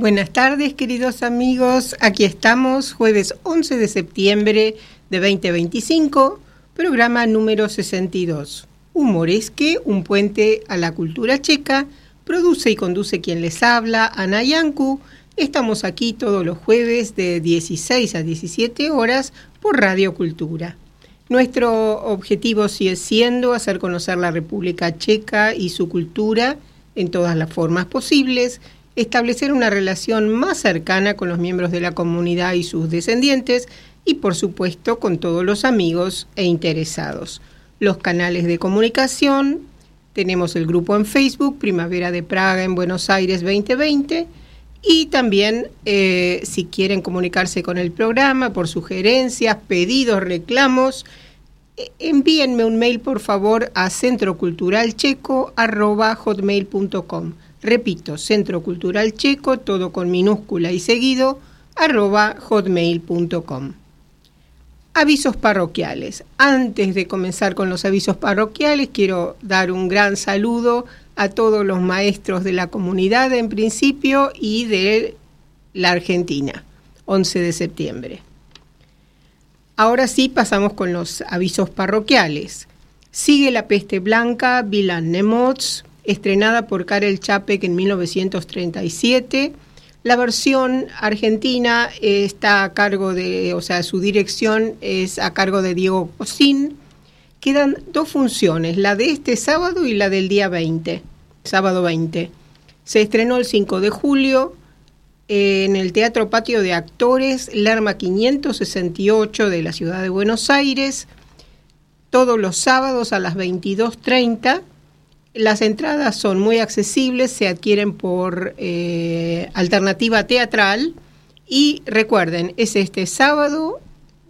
Buenas tardes, queridos amigos. Aquí estamos, jueves 11 de septiembre de 2025, programa número 62. Humoresque, un puente a la cultura checa. Produce y conduce quien les habla, Ana Yancu. Estamos aquí todos los jueves de 16 a 17 horas por Radio Cultura. Nuestro objetivo sigue siendo hacer conocer la República Checa y su cultura en todas las formas posibles, establecer una relación más cercana con los miembros de la comunidad y sus descendientes y, por supuesto, con todos los amigos e interesados. Los canales de comunicación, tenemos el grupo en Facebook, Primavera de Praga en Buenos Aires 2020, y también si quieren comunicarse con el programa por sugerencias, pedidos, reclamos, envíenme un mail por favor a centroculturalcheco@hotmail.com. Repito, Centro Cultural Checo, todo con minúscula y seguido, @hotmail.com. Avisos parroquiales. Antes de comenzar con los avisos parroquiales, quiero dar un gran saludo a todos los maestros de la comunidad en principio y de la Argentina, 11 de septiembre. Ahora sí pasamos con los avisos parroquiales. Sigue La peste blanca, Vilan Nemots, estrenada por Karel Čapek en 1937. La versión argentina está a cargo de, su dirección es a cargo de Diego Cosín. Quedan 2 funciones, la de este sábado y la del día 20, sábado 20. Se estrenó el 5 de julio en el Teatro Patio de Actores, Lerma 568 de la ciudad de Buenos Aires, todos los sábados a las 22:30. Las entradas son muy accesibles, se adquieren por alternativa teatral y recuerden, es este sábado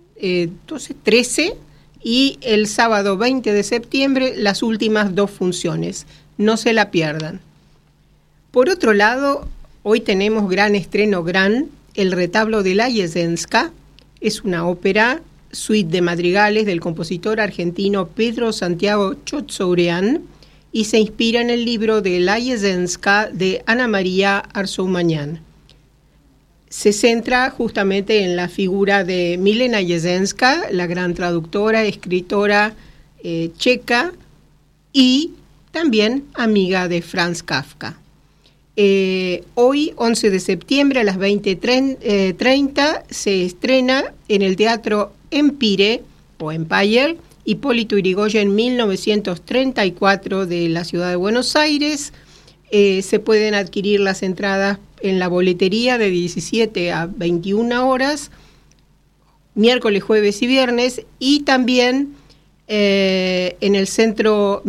13 y el sábado 20 de septiembre las últimas 2 funciones, no se la pierdan. Por otro lado, hoy tenemos gran estreno, El retablo de la Jesenská, es una ópera, suite de madrigales del compositor argentino Pedro Santiago Txotxourian, y se inspira en el libro de La Jesenská de Ana María Arsoumañán. Se centra justamente en la figura de Milena Jesenská, la gran traductora, escritora checa y también amiga de Franz Kafka. Hoy, 11 de septiembre, a las 20:30, se estrena en el Teatro Empire o Empire, Hipólito Yrigoyen, 1934, de la ciudad de Buenos Aires. Se pueden adquirir las entradas en la boletería de 17 a 21 horas, miércoles, jueves y viernes, y también en el centro,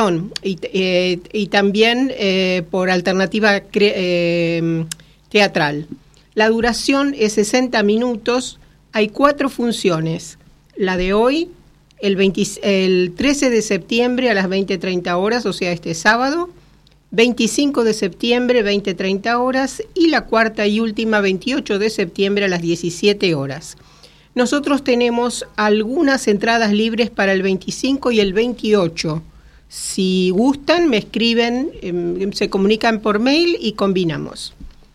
y también por alternativa teatral. La duración es 60 minutos, hay 4 funciones. La de hoy, el 13 de septiembre a las 20:30 horas, o sea, este sábado, 25 de septiembre, 20:30 horas, y la cuarta y última, 28 de septiembre a las 17 horas. Nosotros tenemos algunas entradas libres para el 25 y el 28. Si gustan, me escriben, se comunican por mail y combinamos.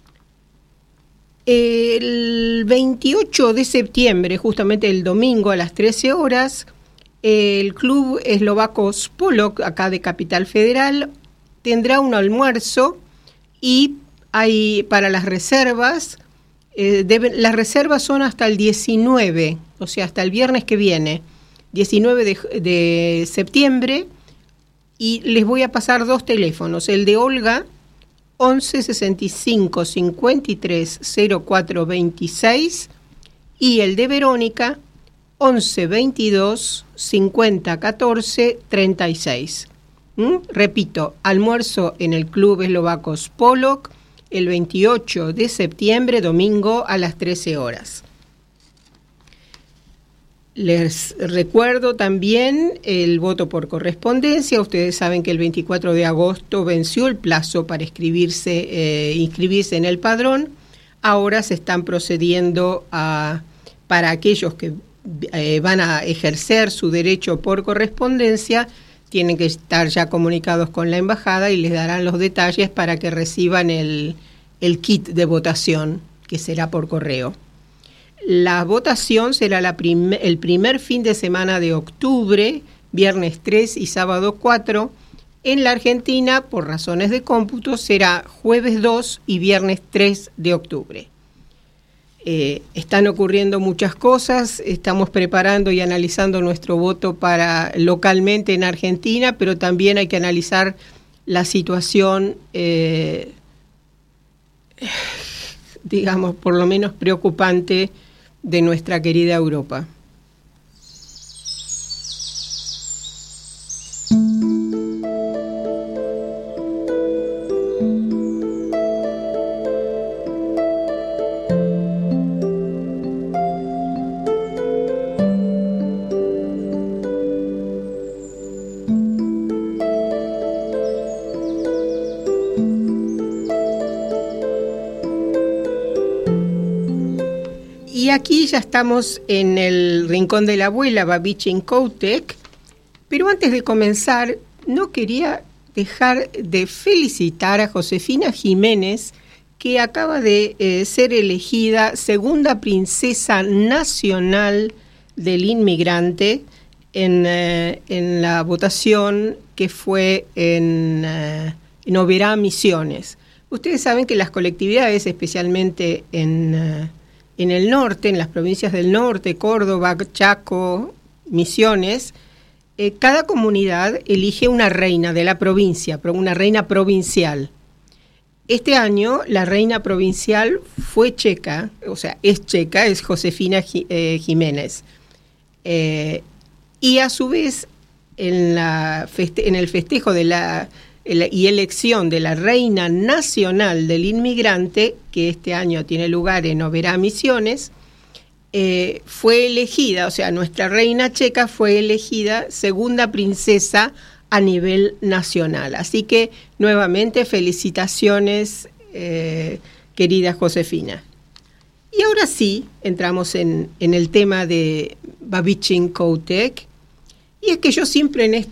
El 28 de septiembre, justamente el domingo a las 13 horas, el Club Eslovaco Spolok, acá de Capital Federal, tendrá un almuerzo y hay para las reservas, las reservas son hasta el 19, o sea, hasta el viernes que viene, 19 de septiembre, y les voy a pasar 2 teléfonos, el de Olga, 11 65 53 04 26, y el de Verónica, 11 22 50 14 36. Repito, almuerzo en el Club Eslovaco Spolok el 28 de septiembre, domingo, a las 13 horas. Les recuerdo también el voto por correspondencia. Ustedes saben que el 24 de agosto venció el plazo para inscribirse en el padrón. Ahora se están procediendo para aquellos que van a ejercer su derecho por correspondencia, tienen que estar ya comunicados con la embajada y les darán los detalles para que reciban el el kit de votación, que será por correo. La votación será el primer fin de semana de octubre, viernes 3 y sábado 4. En la Argentina, por razones de cómputo, será jueves 2 y viernes 3 de octubre. Están ocurriendo muchas cosas, estamos preparando y analizando nuestro voto para localmente en Argentina, pero también hay que analizar la situación, digamos, por lo menos preocupante de nuestra querida Europa. Y aquí ya estamos en el Rincón de la Abuela, Babichin Coutek, pero antes de comenzar, no quería dejar de felicitar a Josefina Jiménez, que acaba de ser elegida segunda princesa nacional del inmigrante en la votación que fue en Oberá, Misiones. Ustedes saben que las colectividades, especialmente en el norte, en las provincias del norte, Córdoba, Chaco, Misiones, cada comunidad elige una reina de la provincia, una reina provincial. Este año la reina provincial fue checa, o sea, es checa, es Josefina Jiménez. Y a su vez, en el festejo de y elección de la reina nacional del inmigrante, que este año tiene lugar en Oberá, Misiones, fue elegida, o sea, nuestra reina checa fue elegida segunda princesa a nivel nacional. Así que, nuevamente, felicitaciones, querida Josefina. Y ahora sí, entramos en el tema de Babichin Coutek. Y es que yo siempre en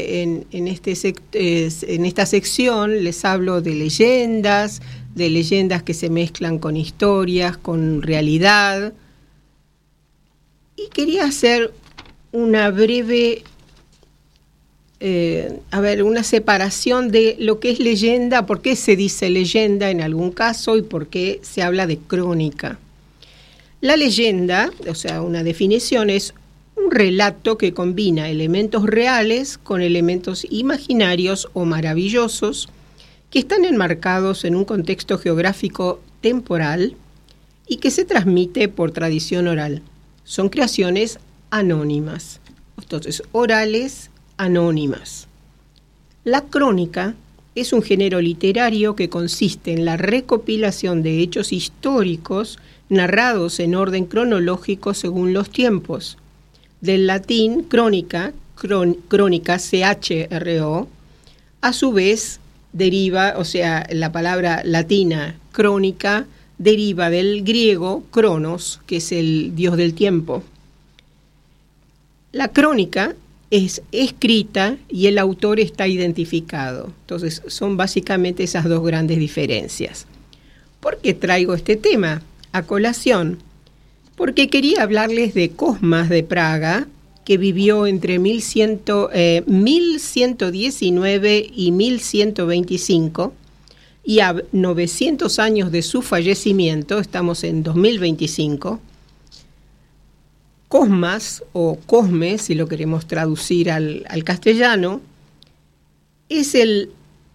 esta sección les hablo de leyendas que se mezclan con historias, con realidad. Y quería hacer una breve, una separación de lo que es leyenda, por qué se dice leyenda en algún caso y por qué se habla de crónica. La leyenda, o sea, una definición es un relato que combina elementos reales con elementos imaginarios o maravillosos que están enmarcados en un contexto geográfico temporal y que se transmite por tradición oral. Son creaciones anónimas, entonces orales anónimas. La crónica es un género literario que consiste en la recopilación de hechos históricos narrados en orden cronológico según los tiempos. Del latín crónica, CHRO, a su vez deriva, o sea, la palabra latina crónica deriva del griego cronos, que es el dios del tiempo. La crónica es escrita y el autor está identificado. Entonces, son básicamente esas dos grandes diferencias. ¿Por qué traigo este tema a colación? Porque quería hablarles de Cosmas de Praga, que vivió entre 1119 y 1125, y a 900 años de su fallecimiento, estamos en 2025, Cosmas, o Cosme, si lo queremos traducir al castellano, es el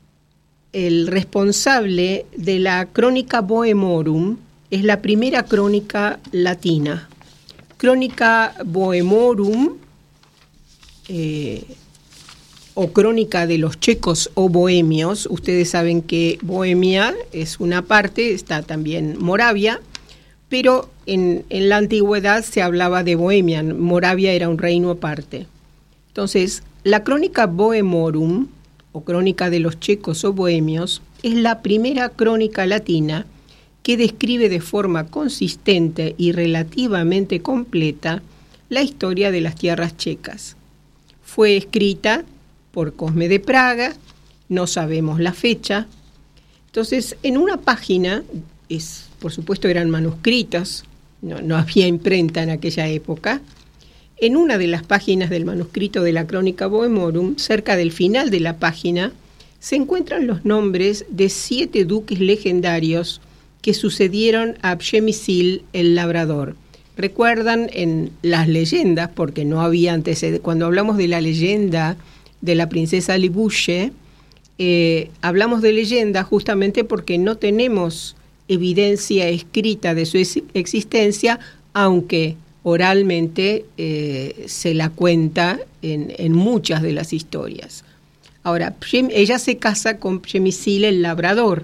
responsable de la Chronica Bohemorum. Es la primera crónica latina. Chronica Bohemorum, o crónica de los checos o bohemios. Ustedes saben que Bohemia es una parte, está también Moravia, pero en la antigüedad se hablaba de Bohemia. Moravia era un reino aparte. Entonces, la Chronica Bohemorum, o crónica de los checos o bohemios, es la primera crónica latina que describe de forma consistente y relativamente completa la historia de las tierras checas. Fue escrita por Cosme de Praga, no sabemos la fecha, Entonces, en una página, por supuesto eran manuscritos, no había imprenta en aquella época. En una de las páginas del manuscrito de la Crónica Bohemorum, cerca del final de la página, se encuentran los nombres de 7 duques legendarios que sucedieron a Przemyśl el Labrador. Recuerdan en las leyendas, porque no había antecedentes, cuando hablamos de la leyenda de la princesa Libuche, hablamos de leyenda justamente porque no tenemos evidencia escrita de su existencia, aunque oralmente se la cuenta en muchas de las historias. Ahora, ella se casa con Przemyśl el Labrador.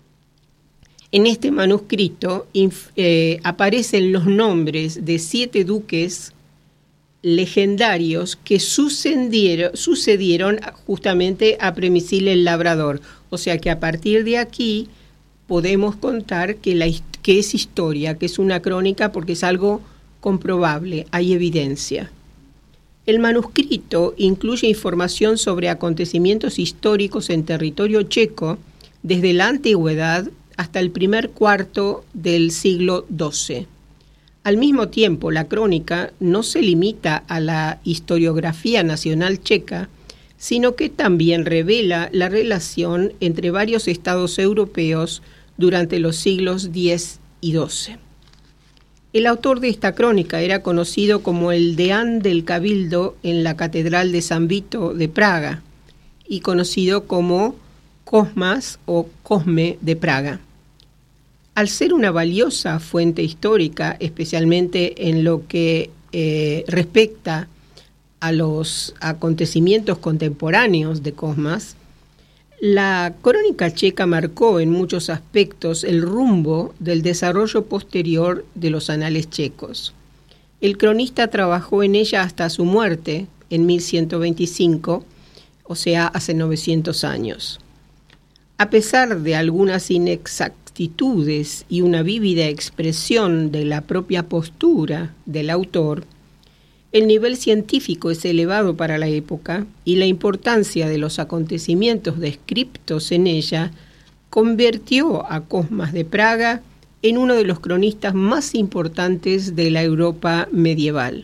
En este manuscrito aparecen los nombres de 7 duques legendarios que sucedieron justamente a Przemyśl el Labrador. O sea que a partir de aquí podemos contar que es historia, que es una crónica, porque es algo comprobable, hay evidencia. El manuscrito incluye información sobre acontecimientos históricos en territorio checo desde la antigüedad hasta el primer cuarto del siglo XII. Al mismo tiempo, la crónica no se limita a la historiografía nacional checa, sino que también revela la relación entre varios estados europeos durante los siglos X y XII. El autor de esta crónica era conocido como el deán del Cabildo en la Catedral de San Vito de Praga y conocido como Cosmas o Cosme de Praga. Al ser una valiosa fuente histórica, especialmente en lo que respecta a los acontecimientos contemporáneos de Cosmas, la crónica checa marcó en muchos aspectos el rumbo del desarrollo posterior de los anales checos. El cronista trabajó en ella hasta su muerte en 1125, o sea, hace 900 años. A pesar de algunas inexactitudes y una vívida expresión de la propia postura del autor, el nivel científico es elevado para la época y la importancia de los acontecimientos descriptos en ella convirtió a Cosmas de Praga en uno de los cronistas más importantes de la Europa medieval.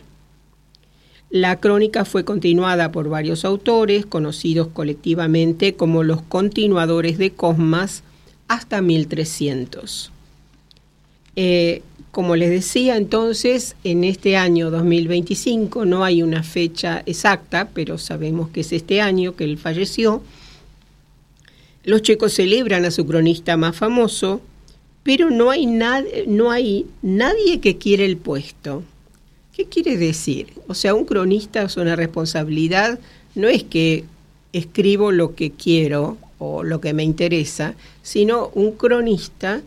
La crónica fue continuada por varios autores, conocidos colectivamente como los continuadores de Cosmas, hasta 1300. Como les decía, entonces, en este año 2025, no hay una fecha exacta, pero sabemos que es este año que él falleció. Los checos celebran a su cronista más famoso, pero no hay nadie que quiere el puesto. ¿Qué quiere decir? O sea, un cronista es una responsabilidad, no es que escribo lo que quiero o lo que me interesa, sino un cronista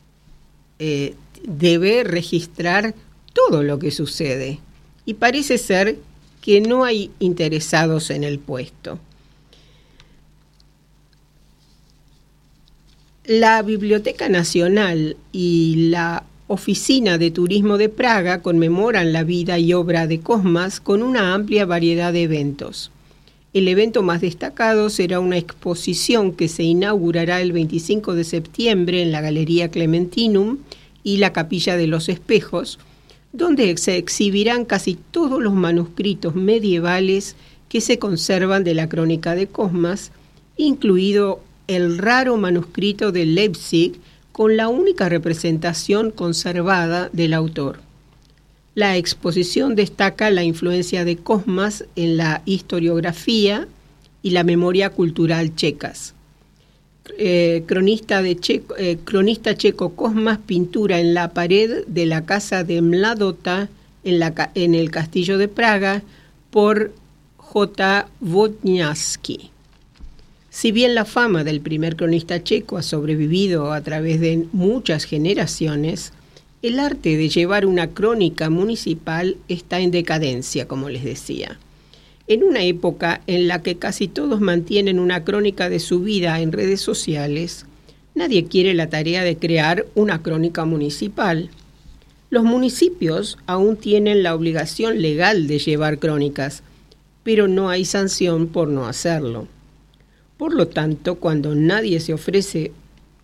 debe registrar todo lo que sucede. Y parece ser que no hay interesados en el puesto. La Biblioteca Nacional y la Oficina de Turismo de Praga conmemoran la vida y obra de Cosmas con una amplia variedad de eventos. El evento más destacado será una exposición que se inaugurará el 25 de septiembre en la Galería Clementinum y la Capilla de los Espejos, donde se exhibirán casi todos los manuscritos medievales que se conservan de la crónica de Cosmas, incluido el raro manuscrito de Leipzig con la única representación conservada del autor. La exposición destaca la influencia de Cosmas en la historiografía y la memoria cultural checas. Cronista checo Cosmas, pintura en la pared de la casa de Mladota en el castillo de Praga por J. Wodniacki. Si bien la fama del primer cronista checo ha sobrevivido a través de muchas generaciones, el arte de llevar una crónica municipal está en decadencia, como les decía. En una época en la que casi todos mantienen una crónica de su vida en redes sociales, nadie quiere la tarea de crear una crónica municipal. Los municipios aún tienen la obligación legal de llevar crónicas, pero no hay sanción por no hacerlo. Por lo tanto, cuando nadie se ofrece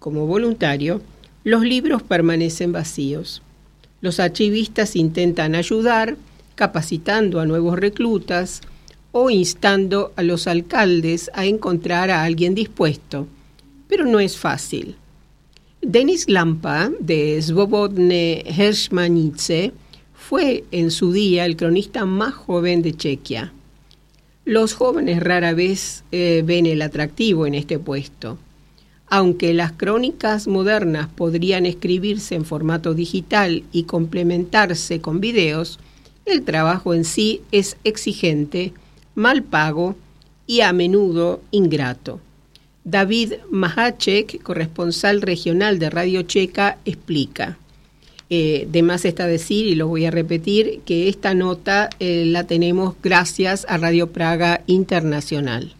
como voluntario, los libros permanecen vacíos. Los archivistas intentan ayudar, capacitando a nuevos reclutas o instando a los alcaldes a encontrar a alguien dispuesto, pero no es fácil. Denis Lampa, de Svobodne Hermanice, fue en su día el cronista más joven de Chequia. Los jóvenes rara vez ven el atractivo en este puesto. Aunque las crónicas modernas podrían escribirse en formato digital y complementarse con videos, el trabajo en sí es exigente, mal pago y a menudo ingrato. David Mahacek, corresponsal regional de Radio Checa, explica. De más está decir, y lo voy a repetir, que esta nota la tenemos gracias a Radio Praga Internacional.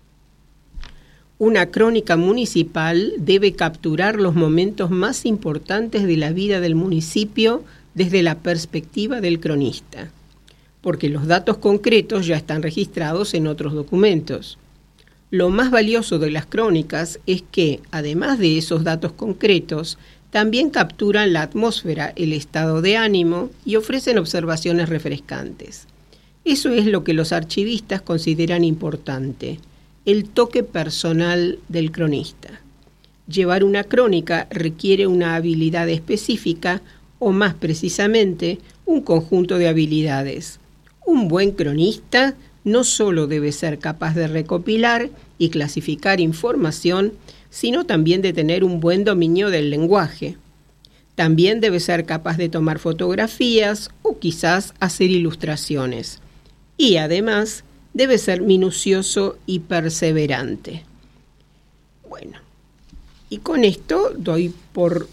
Una crónica municipal debe capturar los momentos más importantes de la vida del municipio desde la perspectiva del cronista, porque los datos concretos ya están registrados en otros documentos. Lo más valioso de las crónicas es que, además de esos datos concretos, también capturan la atmósfera, el estado de ánimo y ofrecen observaciones refrescantes. Eso es lo que los archivistas consideran importante, el toque personal del cronista. Llevar una crónica requiere una habilidad específica o, más precisamente, un conjunto de habilidades. Un buen cronista no solo debe ser capaz de recopilar y clasificar información, sino también de tener un buen dominio del lenguaje. También debe ser capaz de tomar fotografías o quizás hacer ilustraciones. Y además debe ser minucioso y perseverante. Bueno, y con esto doy por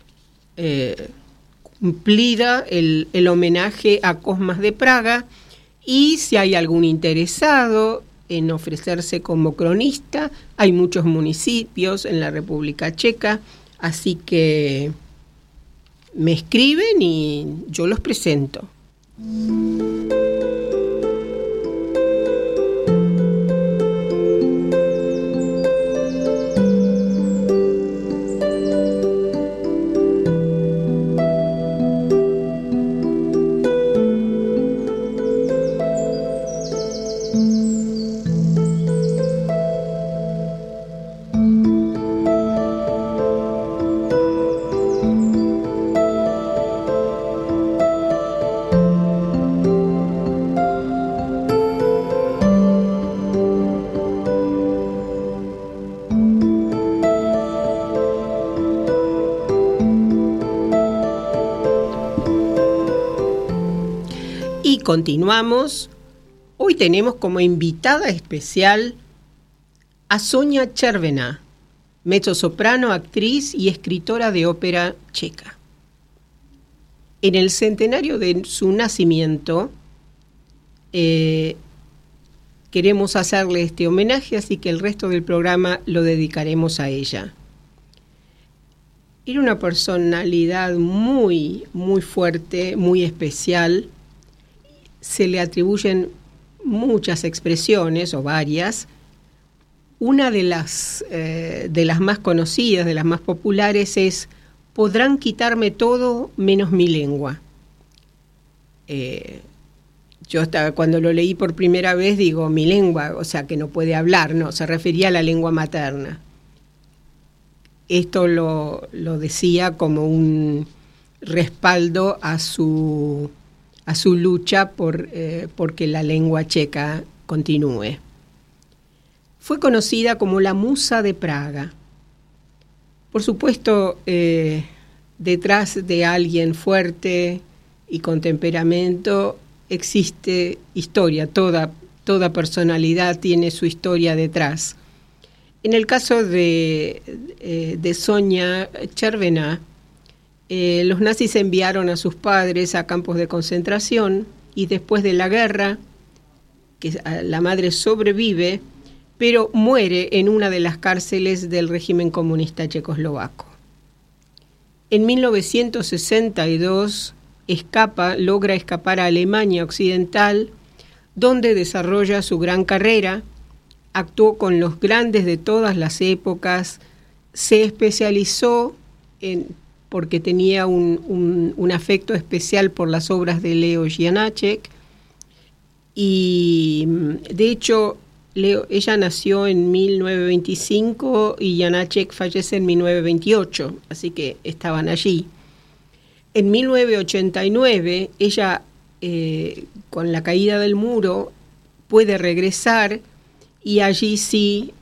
cumplida el homenaje a Cosmas de Praga, y si hay algún interesado en ofrecerse como cronista, hay muchos municipios en la República Checa, así que me escriben y yo los presento. Continuamos. Hoy tenemos como invitada especial a Sonia Červená, mezzosoprano, actriz y escritora de ópera checa. En el centenario de su nacimiento queremos hacerle este homenaje, así que el resto del programa lo dedicaremos a ella. Era una personalidad muy, muy fuerte, muy especial. Se le atribuyen muchas expresiones, o varias. Una de las más conocidas, de las más populares, es: podrán quitarme todo menos mi lengua. Yo cuando lo leí por primera vez digo, mi lengua, o sea, que no puede hablar, no, se refería a la lengua materna. Esto lo decía como un respaldo a su lucha porque la lengua checa continúe. Fue conocida como la Musa de Praga. Por supuesto, detrás de alguien fuerte y con temperamento existe historia. Toda personalidad tiene su historia detrás. En el caso de Sonia Červená, los nazis enviaron a sus padres a campos de concentración y después de la guerra, que la madre sobrevive, pero muere en una de las cárceles del régimen comunista checoslovaco. En 1962 logra escapar a Alemania Occidental, donde desarrolla su gran carrera. Actuó con los grandes de todas las épocas, se especializó porque tenía un afecto especial por las obras de Leo Janáček, y de hecho ella nació en 1925 y Janáček fallece en 1928, así que estaban allí. En 1989 ella, con la caída del muro, puede regresar y allí sí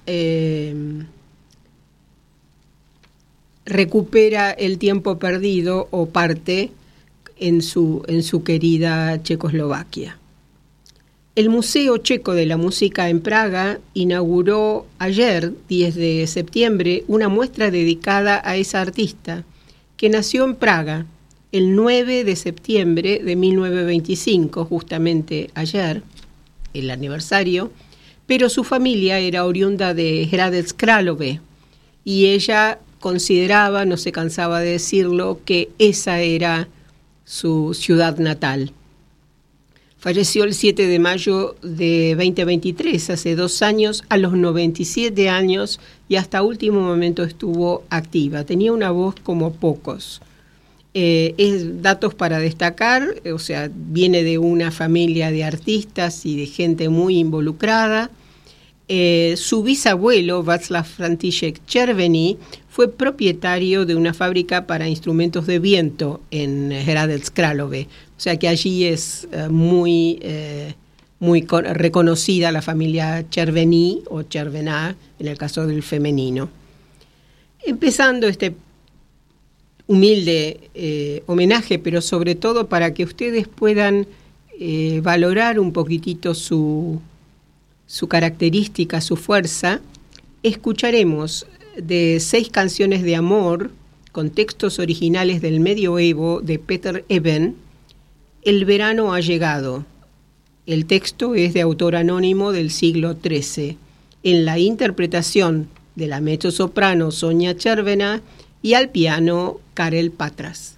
recupera el tiempo perdido o parte en su querida Checoslovaquia. El Museo Checo de la Música en Praga inauguró ayer, 10 de septiembre, una muestra dedicada a esa artista, que nació en Praga el 9 de septiembre de 1925, justamente ayer, el aniversario, pero su familia era oriunda de Hradec Králové y ella consideraba, no se cansaba de decirlo, que esa era su ciudad natal. Falleció el 7 de mayo de 2023, hace 2 años, a los 97 años, y hasta último momento estuvo activa. Tenía una voz como pocos. Datos para destacar, o sea, viene de una familia de artistas y de gente muy involucrada. Su bisabuelo, Václav František Červený, fue propietario de una fábrica para instrumentos de viento en Hradec Králové. O sea que allí es muy reconocida la familia Červený o Červená, en el caso del femenino. Empezando este humilde homenaje, pero sobre todo para que ustedes puedan valorar un poquitito su característica, su fuerza, escucharemos de 6 canciones de amor con textos originales del medioevo de Peter Eben, El verano ha llegado. El texto es de autor anónimo del siglo XIII, en la interpretación de la mezzosoprano Sonia Červená y al piano Karel Patras.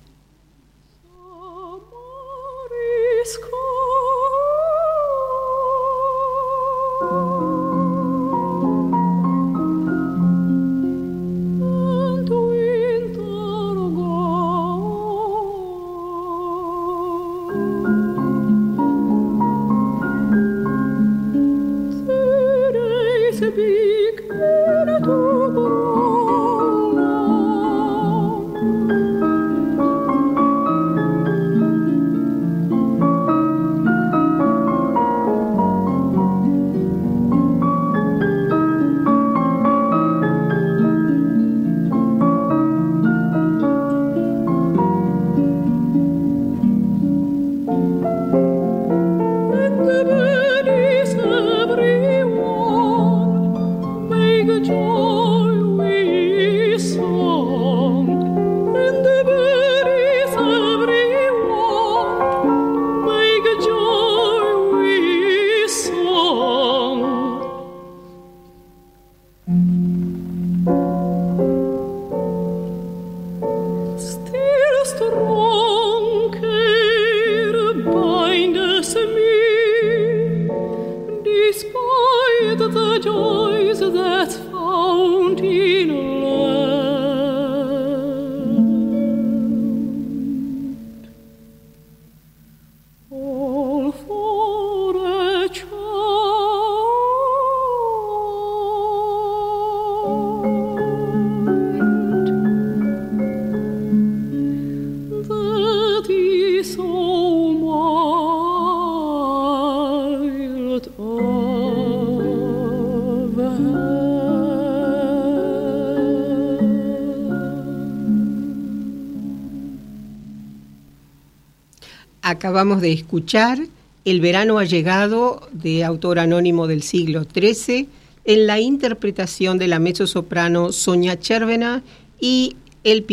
Acabamos de escuchar El verano ha llegado, de autor anónimo del siglo XIII, en la interpretación de la mezzosoprano Sonia Červená y al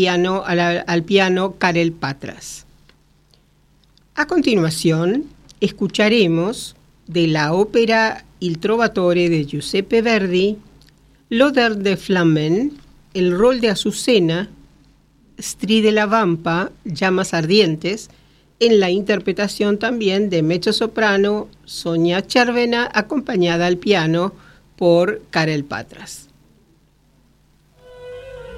piano Karel Patras. A continuación, escucharemos de la ópera Il Trovatore de Giuseppe Verdi, L'Odeur de Flammen, El rol de Azucena, Stridula Vampa, Llamas ardientes, en la interpretación también de mezzosoprano Sonia Červená, acompañada al piano por Karel Patras.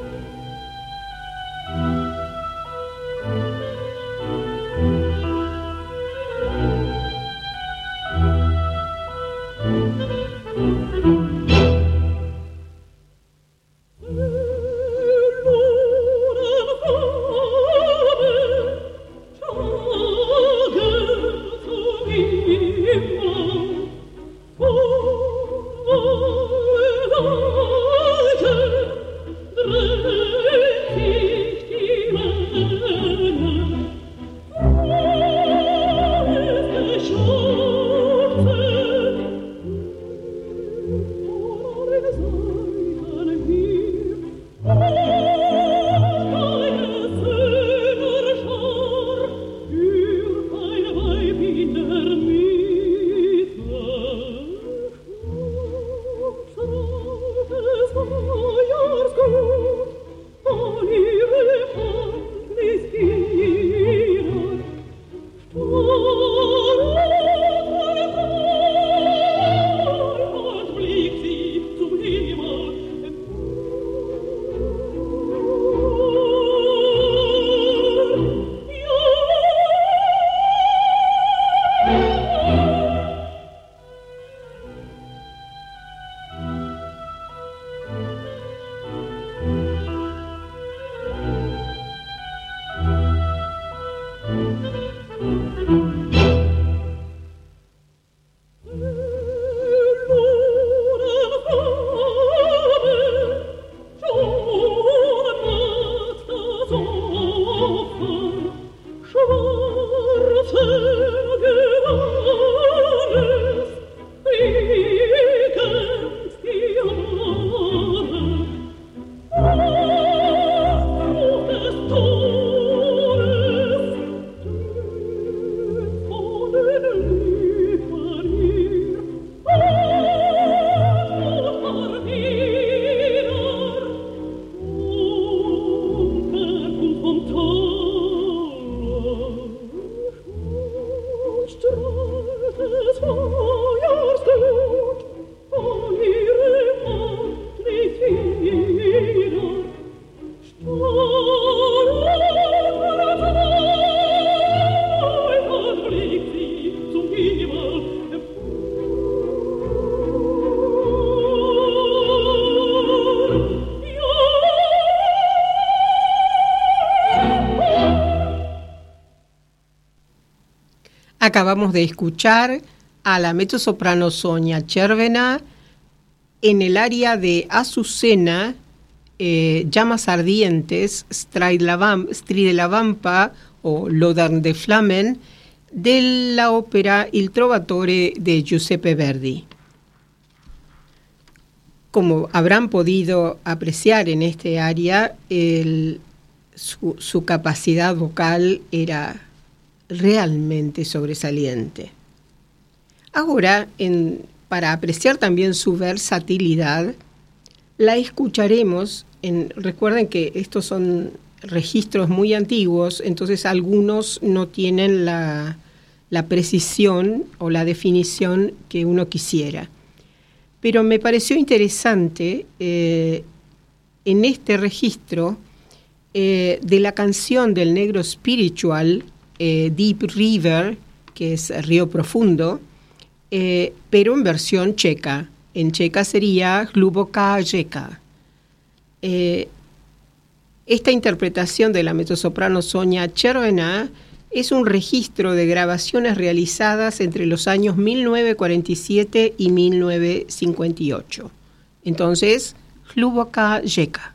Acabamos de escuchar a la mezzosoprano Sonia Cervena en el área de Azucena, Llamas Ardientes, Stride la Vampa o Lodern de Flammen, de la ópera Il Trovatore de Giuseppe Verdi. Como habrán podido apreciar en este área, su capacidad vocal era realmente sobresaliente. Ahora, para apreciar también su versatilidad, la escucharemos. Recuerden que estos son registros muy antiguos, entonces algunos no tienen la precisión o la definición que uno quisiera. Pero me pareció interesante en este registro de la canción del negro spiritual, Deep River, que es Río Profundo, pero en versión checa. En checa sería Hluboká Řeka. Esta interpretación de la mezzosoprano Sonia Cervena es un registro de grabaciones realizadas entre los años 1947 y 1958. Entonces, Hluboká Řeka.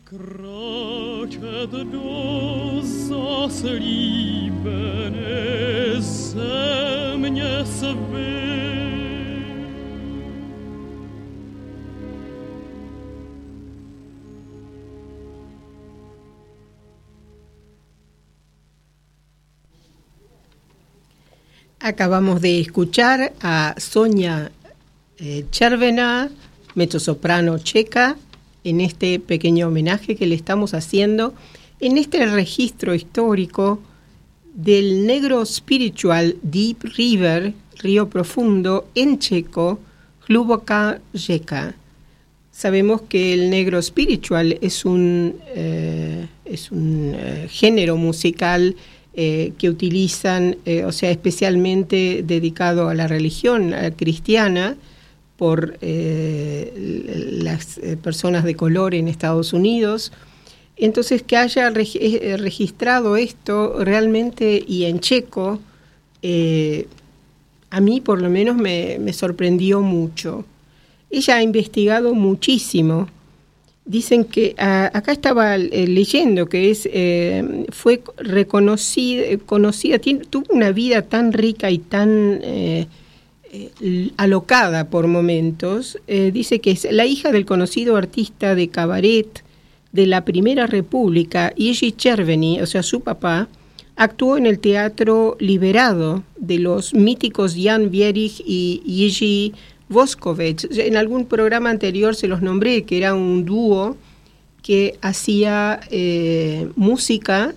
Kracet do zaslíbené země své. Acabamos de escuchar a Sonia Červená, mezzosoprano checa, en este pequeño homenaje que le estamos haciendo en este registro histórico del negro spiritual Deep River, Río Profundo, en checo, Hluboká řeka. Sabemos que el negro spiritual es un género musical que utilizan, especialmente dedicado a la religión cristiana, por las personas de color en Estados Unidos. Entonces, que haya registrado esto realmente y en checo, a mí por lo menos me sorprendió mucho. Ella ha investigado muchísimo. Dicen que, acá estaba leyendo que fue conocida, tuvo una vida tan rica y tan alocada por momentos. Dice que es la hija del conocido artista de cabaret de la Primera República, Jiří Červený, o sea, su papá, actuó en el Teatro Liberado de los míticos Jan Wierich y Jiří Voskovec. En algún programa anterior se los nombré, que era un dúo que hacía música,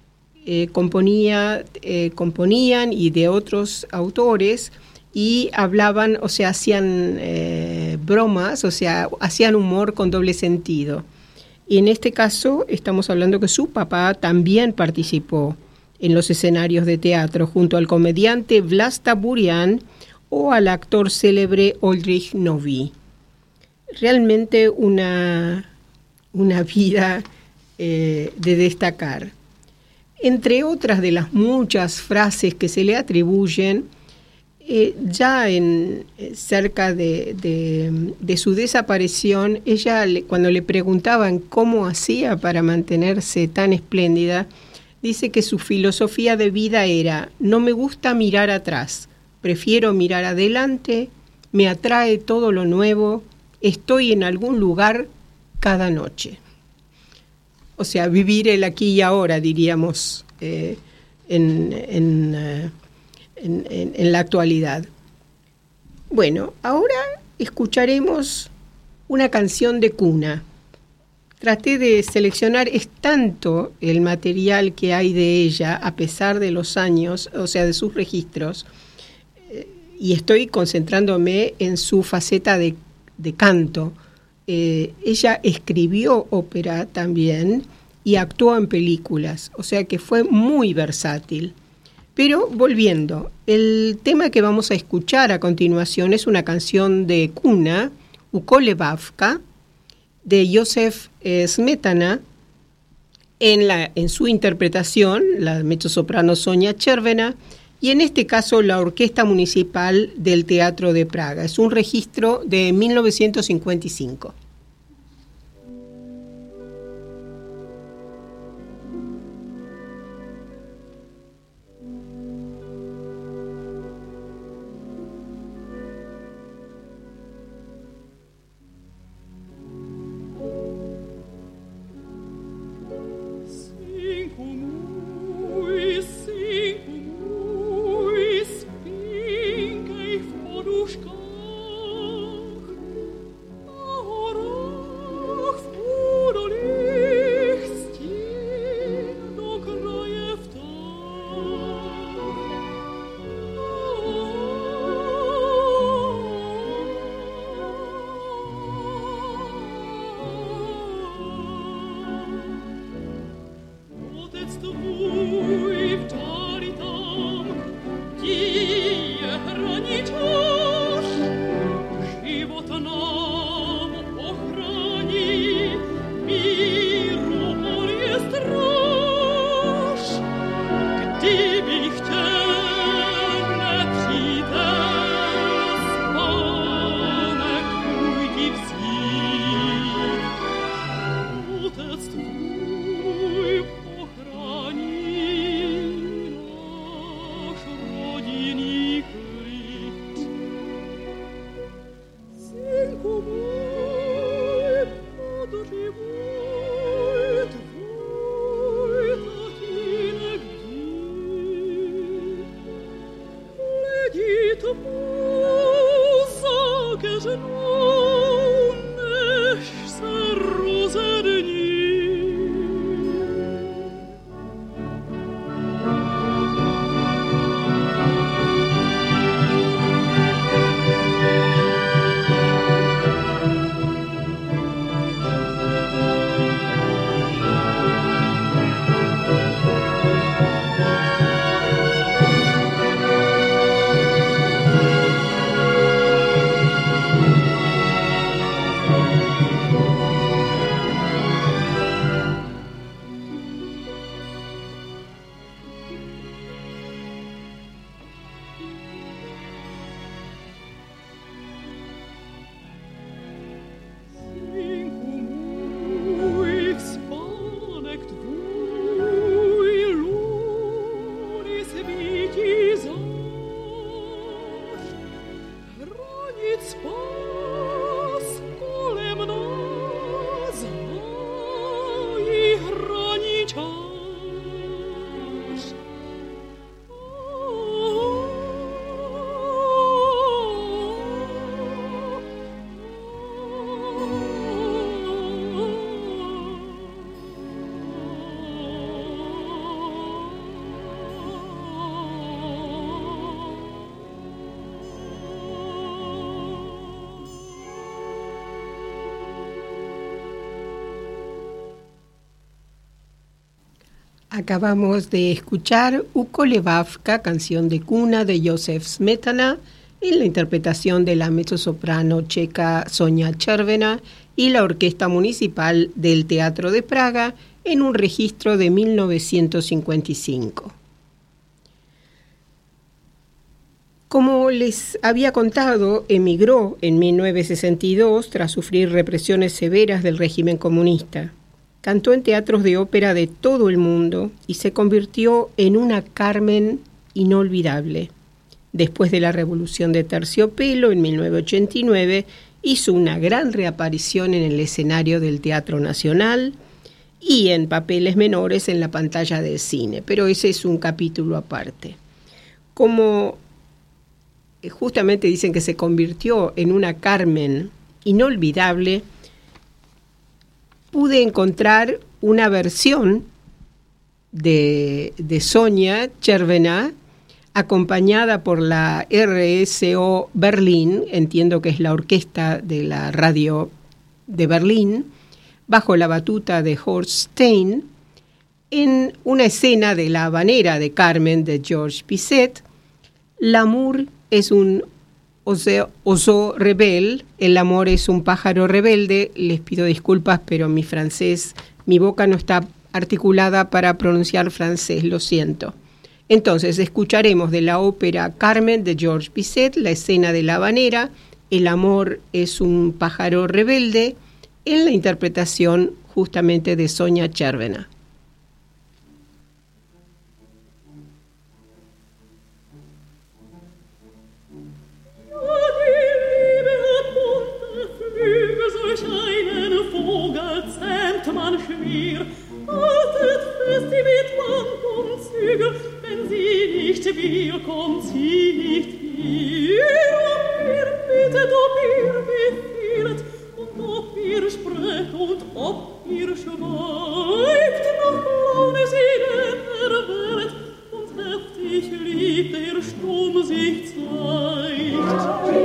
componían y de otros autores, y hablaban, o sea, hacían bromas, o sea, hacían humor con doble sentido. Y en este caso estamos hablando que su papá también participó en los escenarios de teatro junto al comediante Vlasta Burian o al actor célebre Oldřich Nový. Realmente una vida de destacar. Entre otras de las muchas frases que se le atribuyen, ya cerca de su desaparición, ella, cuando le preguntaban cómo hacía para mantenerse tan espléndida, dice que su filosofía de vida era: no me gusta mirar atrás, prefiero mirar adelante, me atrae todo lo nuevo, estoy en algún lugar cada noche. O sea, vivir el aquí y ahora, diríamos, en la actualidad. Bueno, ahora escucharemos una canción de cuna. Traté de seleccionar, es tanto el material que hay de ella, a pesar de los años, o sea, de sus registros, y estoy concentrándome en su faceta de canto. Ella escribió ópera también y actuó en películas, o sea que fue muy versátil. Pero volviendo, el tema que vamos a escuchar a continuación es una canción de cuna, Ukole Bavka, de Josef Smetana, en su interpretación, la mezzosoprano Sonia Červená, y en este caso la Orquesta Municipal del Teatro de Praga. Es un registro de 1955. Oro Acabamos de escuchar Ukolevavka, canción de cuna de Josef Smetana, en la interpretación de la mezzosoprano checa Sonia Červená y la Orquesta Municipal del Teatro de Praga en un registro de 1955. Como les había contado, emigró en 1962 tras sufrir represiones severas del régimen comunista. Cantó en teatros de ópera de todo el mundo y se convirtió en una Carmen inolvidable. Después de la Revolución de Terciopelo, en 1989, hizo una gran reaparición en el escenario del Teatro Nacional y en papeles menores en la pantalla del cine, pero ese es un capítulo aparte. Como justamente dicen que se convirtió en una Carmen inolvidable, pude encontrar una versión de Sonia Červená acompañada por la RSO Berlín, entiendo que es la orquesta de la radio de Berlín, bajo la batuta de Horst Stein, en una escena de La Habanera de Carmen de Georges Bizet. L'amour es un oiseau rebelle, el amor es un pájaro rebelde. Les pido disculpas, pero mi boca no está articulada para pronunciar francés, lo siento. Entonces, escucharemos de la ópera Carmen de Georges Bizet la escena de La Habanera, el amor es un pájaro rebelde, en la interpretación justamente de Sonia Červená. Wenn sie nicht will, kommt sie nicht hier. Ihr bittet, ob ihr befiehlt, und ob ihr sprecht und ob ihr schweigt, nach Laune sie denn erwählt, und heftig liebt der Sturm sich zeigt.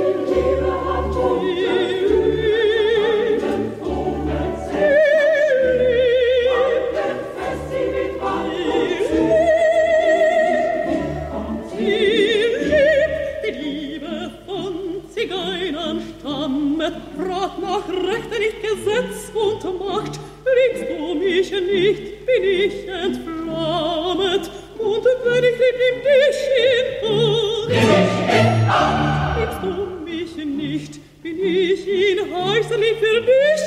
Rat nach Recht nicht Gesetz und Macht, liebst du mich nicht, bin ich entflammet, und wenn ich lieb dich in Acht, liebst du mich nicht, bin ich in heißlich für dich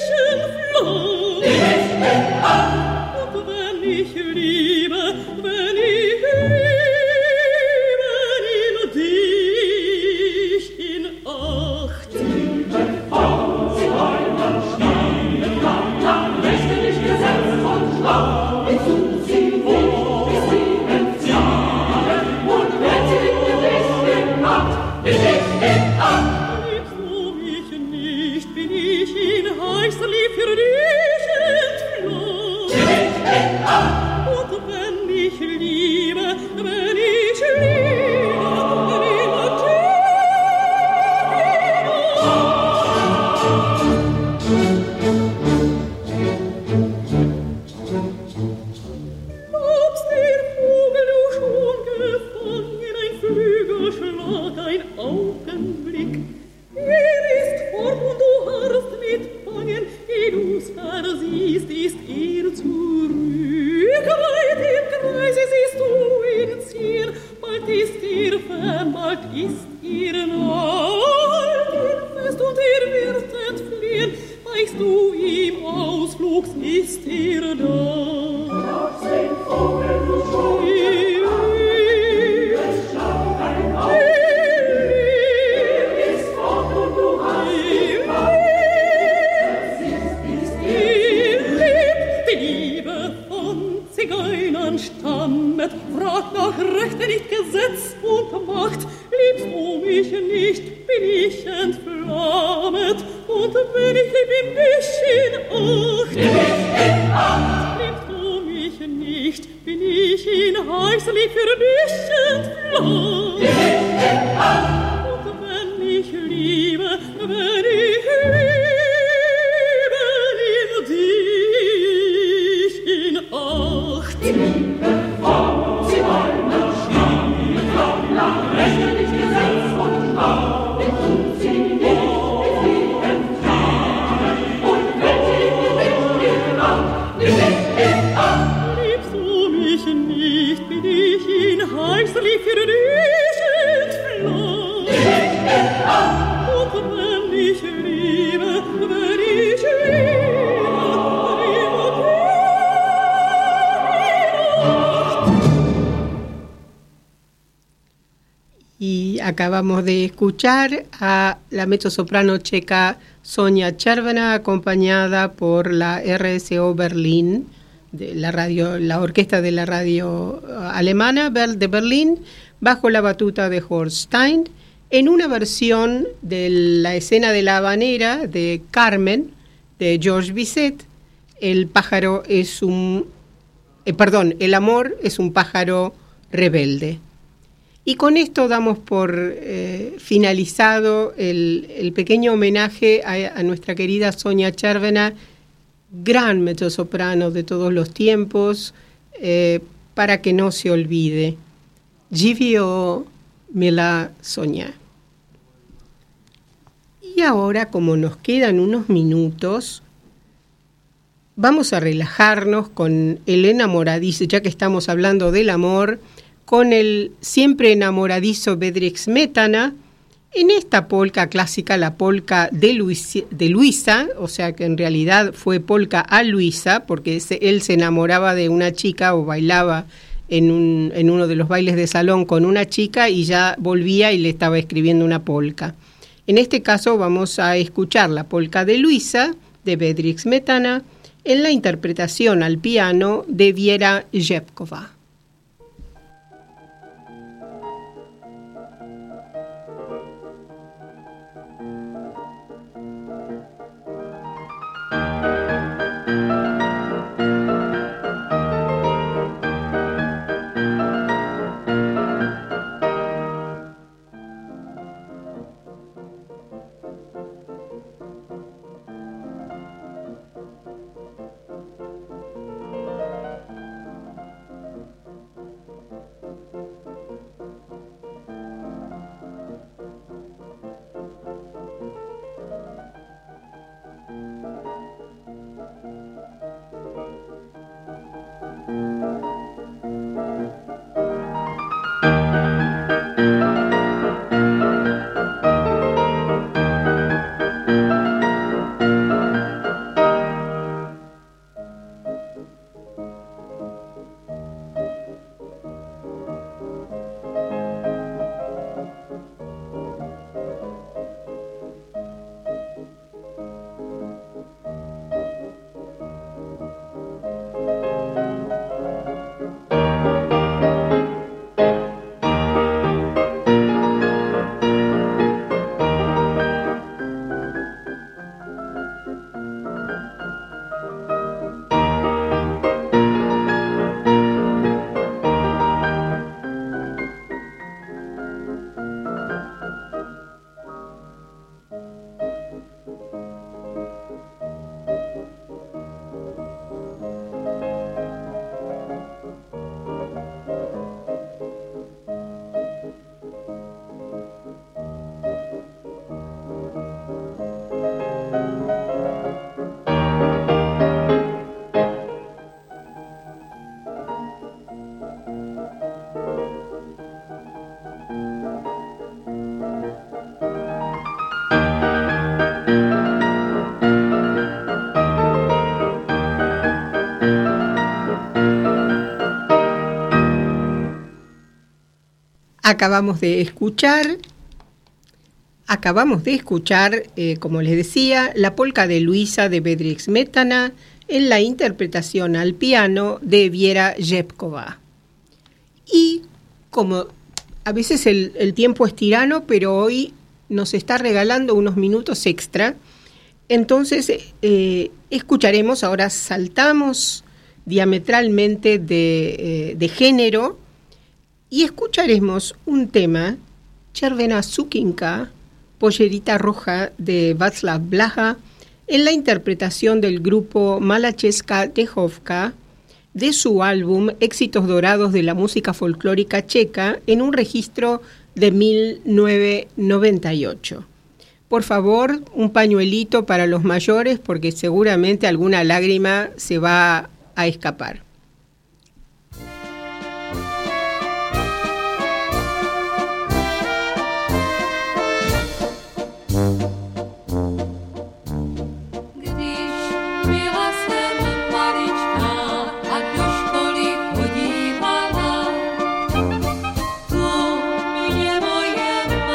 entflammet, und wenn ich liebe, wenn ich liebe, nimm dich in Acht. Liebst du mich nicht, bin ich in heißer Liebe für dich entflammt. Und wenn ich liebe, wenn ich Lobst der Vogel, du schon gefangen, ein Flügelschlag, ein Augenblick. Ist fort und du harrst mit Bangen, ehe du's versiehst, ist zurück. Weit im Kreise siehst du ihn ziehen, bald ist fern, bald ist nah. Halt ihn fest und wird entfliehen, weichst du ihm Ausflugs, ist da. Lauf sein Vogel, du schon, stammet, fragt nach Recht, nicht Gesetz und Macht. Liebst du mich nicht, bin ich entflammet, und wenn ich lieb ihm dich in Acht. Liebst du mich nicht, bin ich in heißlich für dich entflammet, und wenn ich liebe, wenn ich liebe, nimm dich in Acht. Acabamos de escuchar a la mezzosoprano checa Sonja Červená, acompañada por la RSO Berlín, de la orquesta de la radio alemana de Berlín, bajo la batuta de Horst Stein, en una versión de la escena de la habanera de Carmen, de Georges Bizet. El amor es un pájaro rebelde. Y con esto damos por finalizado el pequeño homenaje a nuestra querida Sonja Červená, gran mezzosoprano de todos los tiempos, para que no se olvide. Živio milá Sonja. Y ahora, como nos quedan unos minutos, vamos a relajarnos con el enamoradizo, ya que estamos hablando del amor, con el siempre enamoradizo Bedřich Smetana, en esta polka clásica, la polka de Luisa, o sea que en realidad fue polka a Luisa, porque él se enamoraba de una chica o bailaba en uno de los bailes de salón con una chica y ya volvía y le estaba escribiendo una polka. En este caso vamos a escuchar la polka de Luisa, de Bedřich Smetana, en la interpretación al piano de Věra Řepková. Acabamos de escuchar, como les decía, la polka de Luisa de Bedřich Smetana en la interpretación al piano de Věra Řepková. Y como a veces el tiempo es tirano, pero hoy nos está regalando unos minutos extra, entonces escucharemos, ahora saltamos diametralmente de género, y escucharemos un tema, Červená sukínka, pollerita roja, de Václav Blaha, en la interpretación del grupo Malá Česká dechovka, de su álbum Éxitos Dorados de la Música Folclórica Checa, en un registro de 1998. Por favor, un pañuelito para los mayores, porque seguramente alguna lágrima se va a escapar. Moje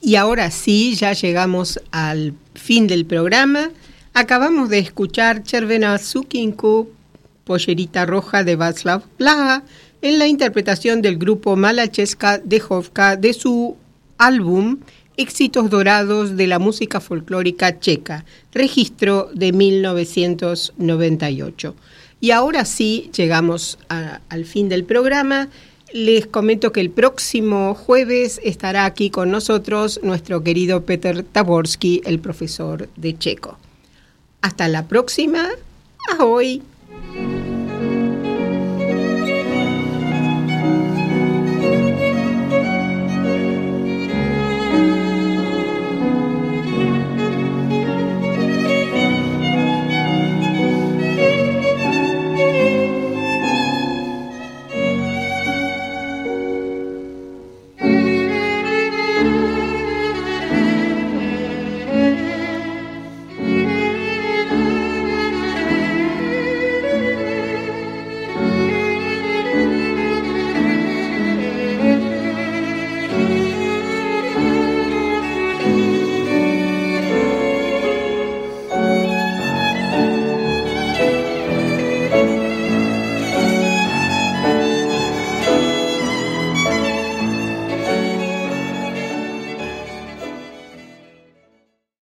Y ahora sí, ya llegamos al fin del programa. Acabamos de escuchar Červená sukinku, Pollerita Roja de Václav Blaha, en la interpretación del grupo Malacheska Dechovka de su álbum Éxitos Dorados de la Música Folclórica Checa, registro de 1998. Y ahora sí, llegamos al fin del programa. Les comento que el próximo jueves estará aquí con nosotros nuestro querido Petr Taborský, el profesor de checo. Hasta la próxima. Ahoj.